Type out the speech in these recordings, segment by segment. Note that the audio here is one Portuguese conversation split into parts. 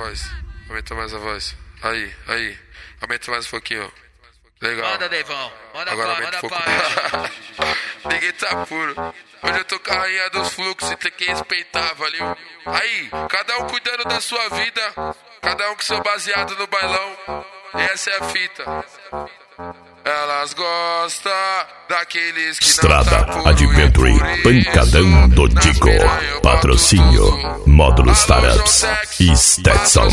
voz. Aumenta mais a voz. Aí. Aumenta mais um pouquinho. Legal. Manda, Deivão. Agora aumenta um pouco. Ninguém tá puro. Hoje eu tô com a rainha dos fluxos e tem que respeitar, valeu? Aí, cada um cuidando da sua vida. Cada um com seu baseado no bailão. E essa é a fita. Elas gostam daqueles que Estrada, não tá puro. Adventure, Pancadão do Dico. Patrocínio, Módulos Startups e Stetson.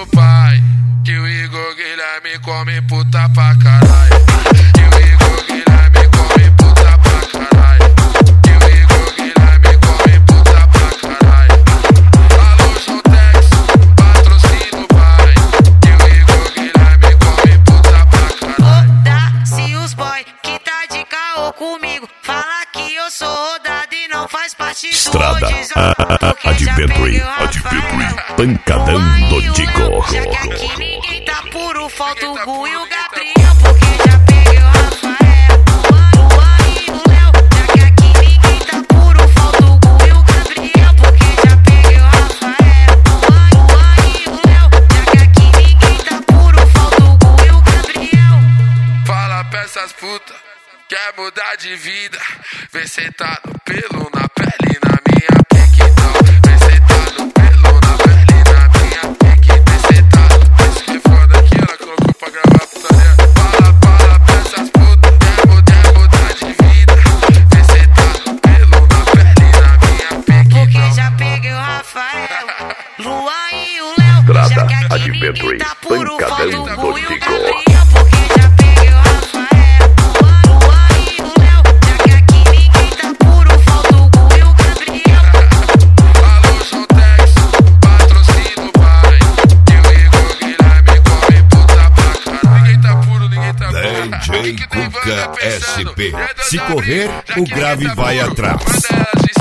Que o Igor Guilherme come puta pra caralho. Que o Igor Guilherme come puta pra caralho. Que o Igor Guilherme come puta pra caralho. Alô, Jontex, patrocínio vai. Que o Igor Guilherme come puta pra caralho. Foda-se os boy que tá de caô comigo. Fala que eu sou rodado e não faz parte do Estrada, Adventure, Pancadão do Dico. Já que aqui ninguém tá puro, falta o Gu e o Gabriel, porque já peguei o Rafael, o Luan e o Léo. Já que aqui ninguém tá puro, falta o Gu e o Gabriel, porque já peguei o Rafael, o Luan e o Léo. Já que aqui ninguém tá puro, falta o Gu e o Gabriel. Fala pra essas putas, quer mudar de vida? Vem sentar no pelo, na pele, na minha pique, então. Vem sentar no pelo, na pele, na minha pique. Vem sentar no pelo, isso que é foda aqui, ela colocou pra gravar a putaria. Fala pra essas putas, quer mudar de vida? Vem sentar no pelo, na pele, na minha pique, Porque então. já peguei o Rafael, Luan e o Léo. Estrada, Já que aqui Adventure, ninguém tá puro, Pancadão falta o do Gu e o Dico. Gabriel, porque já peguei o Rafael, Luan e o Léo. Já que aqui ninguém tá puro, falta o Gu e o Gabriel. Alô, Jontex, patrocínio vai. Que o Igor Guilherme come puta pra caralho. Ninguém tá puro, ninguém tá puro. DJ Cuca SP. Se correr, o grave vai atrás. Manda elas